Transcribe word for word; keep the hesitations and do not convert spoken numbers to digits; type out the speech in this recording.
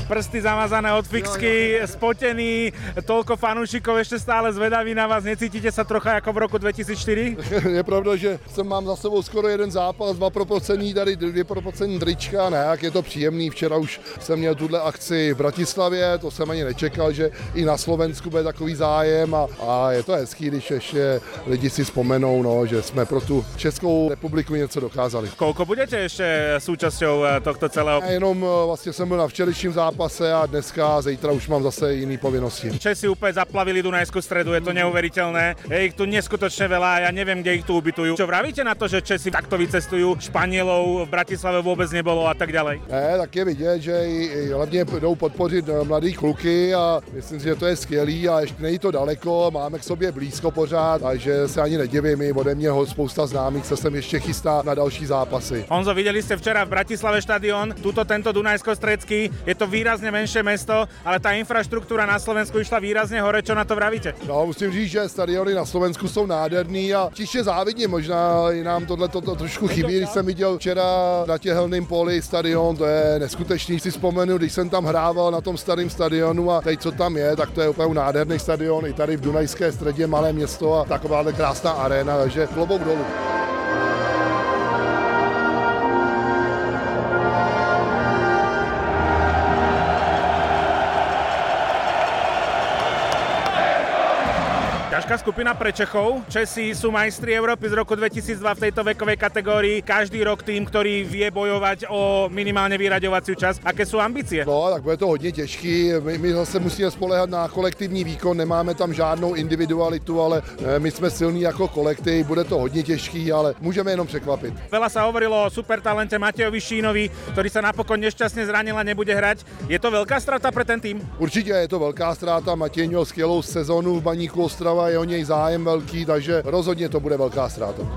prsty zamazané od fixky, spotený, toľko fanúšikov ešte stále zvedaví na vás. Necítite sa trocha ako v roku dvetisícštyri? Je pravda, že jsem mám za sebou skoro jeden zápas, dva proporcení, tady dvě proporcení trička, ne, jak je to příjemný. Včera už jsem měl tuhle akci v Bratislavě, to jsem ani nečekal, že i na Slovensku bude takový zájem a, a je to hezký, když ještě lidi si vzpomenou, no, že jsme pro tu Českou republiku něco dokázali. Koľko budete ešte súčasťou tohto celého? Já jenom vlastně jsem byl na včerejším zápase a dneska a zítra už mám zase jiný povinnosti. Česi úplne zaplavili Dunajskú Stredu, je to neuveriteľné. Je ich tu neskutočne veľa a ja neviem, kde ich tu ubytujú. Čo vravíte na to, že Česi takto vycestujú? Španielov v Bratislave vôbec nebolo a tak ďalej. Ne, tak je vidět, že i, i hlavně jdou podpořit mladý kluky a myslím si, že to je skvělý a ještě není to daleko, máme k sobě blízko pořád, takže se ani nedivím, i ode mě spousta známých se sem ještě chystá na další zápasy. Honzo, videli ste včera v Bratislave štadión, tuto tento Dunajsko-Stredský, je to výrazne menšie mesto, ale tá infraštruktúra na Slovensku išla výrazne hore, čo na to vravíte? No, musím říct, že stadiony na Slovensku jsou nádherný a tiše závidně, možná i nám tohle to, to trošku chybí, když jsem viděl včera na Těhelném poli stadion, to je neskutečný, si vzpomenu, když jsem tam hrával na tom starém stadionu a teď co tam je, tak to je opravdu nádherný stadion, i tady v Dunajské Středě malé město a takováhle krásná aréna, takže klobouk dolů. Ťažká skupina pre Čechov. Česi sú majstri Európy z roku dvetisícdva v tejto vekovej kategórii. Každý rok tým, ktorý vie bojovať o minimálne vyraďovaciu časť. Aké sú ambície? No, tak bude to hodně těžký. My, my zase musíme spoléhat na kolektivní výkon, nemáme tam žádnou individualitu, ale my jsme silní jako kolektiv, bude to hodně těžký, ale můžeme jenom překvapit. Veľa sa hovorilo o supertalente Matejovi Šínovi, ktorý sa napokon nešťastne zranil a nebude hrať. Je to veľká strata pre ten tým? Určitě je to velká ztráta. Matěj měl skvělou sezonu v Baníku Ostrava, je o něj zájem velký, takže rozhodně to bude velká ztráta.